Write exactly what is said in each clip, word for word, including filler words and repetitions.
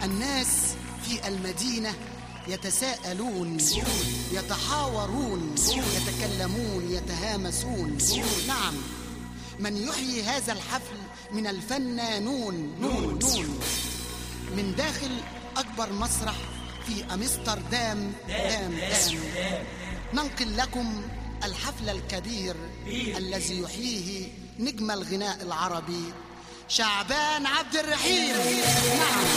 الناس في المدينة يتساءلون، يتحاورون، يتكلمون، يتهامسون. نعم، من يحيي هذا الحفل من الفنانون نون نون من داخل أكبر مسرح في أمستردام دام دام. ننقل لكم الحفل الكبير الذي يحييه نجم الغناء العربي شعبان عبد الرحيم. نعم.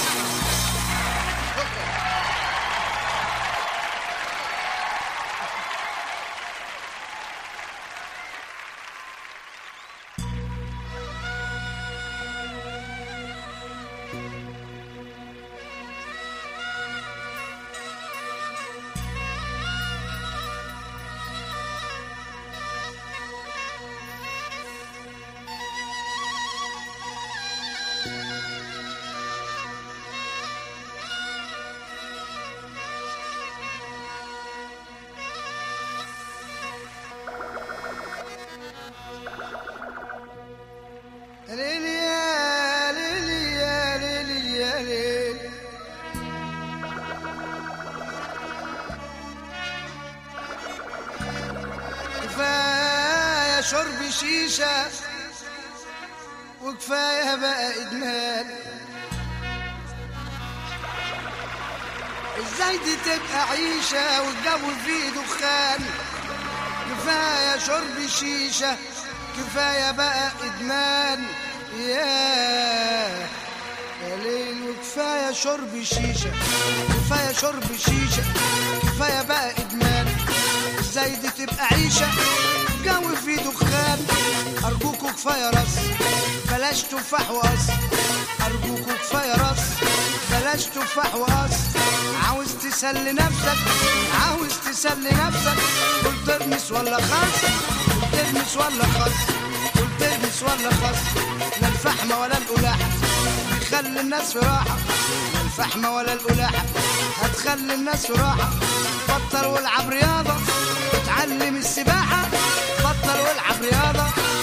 ليلي يا ليلي يا ليلي يا ليل، كفاية شرب شيشة وكفاية بقى إدمان. ازاي دي تبقى عيشة والجو فيه دخان؟ كفاية شرب شيشة كفاية بقى إدمان. يا يا ليل، وكفاية شرب شيشة كفاية شرب شيشة كفاية بقى إدمان. ازاي دي تبقى عيشة جو فيه دخان؟ أرجوكوا كفاية رص بلاش تفاح وقص، أرجوكوا كفاية رص بلاش تفاح وقص. عاوز تسلي نفسك عاوز تسلي نفسك، قول ترمس ولا خص، قول ترمس ولا خص، قول ترمس ولا خص. لا الفحمة ولا القلاحة بيخلي الناس في راحة، لا الفحمة ولا القلاحة هتخلي الناس في راحة. بطل والعب رياضة وتعلم السباحة، بطل والعب رياضة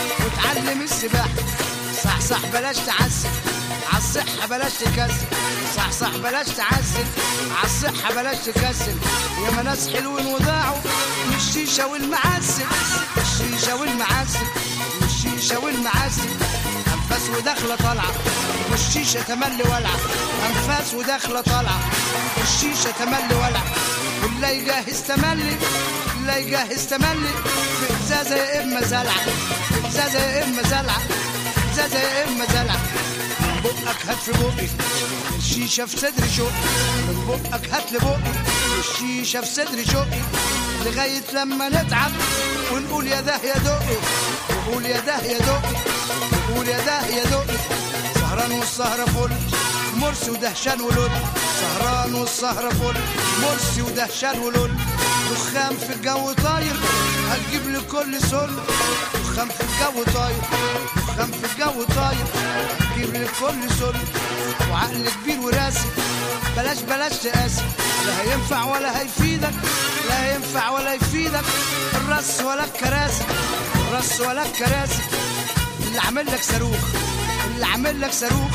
وتعلم السباحة. صح صح بلاش تعسل عالصحة بلاش تكسل، صح صح بلاش تعسل عالصحة بلاش تكسل. يا ناس حلوين وضاعوا من الشيشة والمعسل، الشيشة والمعسل والشيشة والمعسل. أنفاس وداخلة طالعة والشيشة تملي ولعة، أنفاس وداخلة طالعة والشيشة تملي ولعة. واللي يجهز تملي اللي يجهز تملي في إزازة يا إما زلعة، في إزازة يا إما زلعة، في إزازة يا إما زلعة. من بقك هات في بقي الشيشة في صدري شوقي، من بقك هات لبقي الشيشة في صدري شوقي. لغاية لما نتعب ونقول يا ده يا دقي، نقول يا ده يا دقي، نقول يا ده يا دقي. سهران والسهرة فل مرسي ودهشان ولول، سهران والسهرة فل مرسي ودهشان ولول. دخان في الجو طاير هتجيب لي كل سل، دخان في الجو طاير دخان في الجو طاير هتجيب لي كل سل. وعقل كبير وراسي بلاش بلاش تقاسي، لا هينفع ولا هيفيدك، لا هينفع ولا يفيدك الرص ولا الكراسي، الرص ولا الكراسي. اللي عامل لك صاروخ اللي عامل لك صاروخ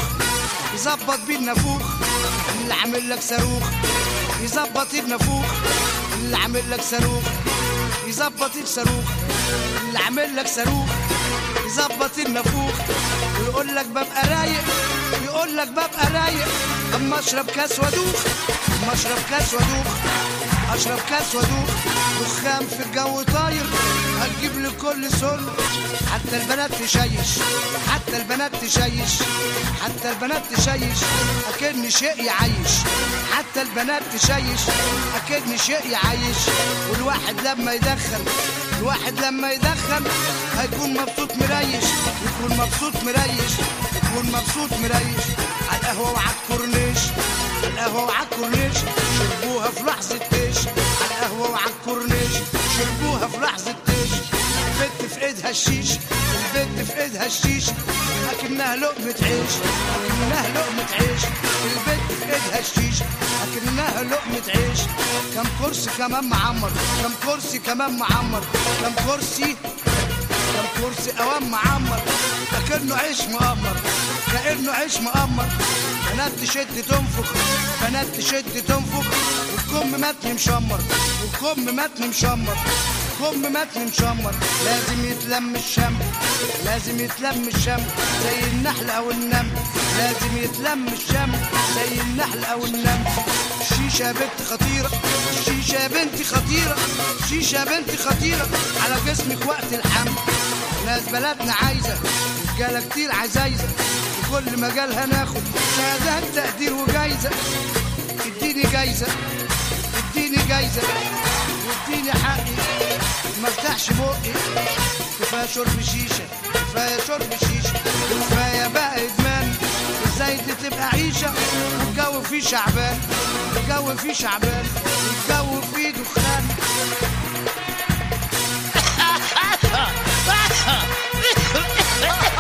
يظبط بيه النافوخ، اللي عامل لك صاروخ يظبط النافوخ، اللي عامل لك صاروخ يظبط الصاروخ، اللي عامل لك صاروخ يظبط النافوخ. ويقول لك ببقى رايق يقول لك ببقى رايق اما اشرب كاس وادوخ، اما اشرب كاس وادوخ، اشرب كاس وادوخ. دخان في الجو طاير هتجيب لي كل سل. حتى البنات تشيش حتى البنات تشيش حتى البنات تشيش اكن شيء يعيش، حتى البنات تشيش اكن شيء يعيش. والواحد لما يدخن الواحد لما يدخن هيكون مبسوط مريش، يكون مبسوط مريش، يكون مبسوط مريش. على القهوة وعلى الكورنيش على القهوة وعلى الكورنيش شربوها في لحظة تيش، على القهوة وعلى الكورنيش شربوها في لحظة تيش. البت في ايدها الشيش البت في ايدها الشيش اكنها لقمة عيش، اكنها لقمة عيش. البت في ايدها الشيش اكنها لقمة عيش. كم كرسي كمان معمر، كم كرسي كمان معمر، كم كرسي كم كرسي اوام معمر. اكنه عيش مقمر كأنه عيش مقمر بنات تشد تنفخ، بنات تشد تنفخ، والكم متن مشمر، والكم متن مشمر، كم متن مشمر. لازم يتلم الشمل، لازم يتلم الشمل زي النحل او النمل، لازم يتلم الشمل زي النحل او النمل. الشيشة يا بنت خطيرة، الشيشة يا بنت خطيرة، الشيشة يا بنت خطيرة على جسمك وقت الحمل. ناس بلدنا عايزة رجالة كتير عزايزة، في كل مجال هناخد شهادات تقدير وجايزة. اديني جايزة، اديني جايزة، واديني حقي ما افتحش بقي. كفاية شرب شيشة، كفاية شرب شيشة، كفاية بقى ادمان. ازاي دي تبقى عيشة والجو فيه شعبان، الجو فيه شعبان، الجو فيه دخان. Ha ha ha!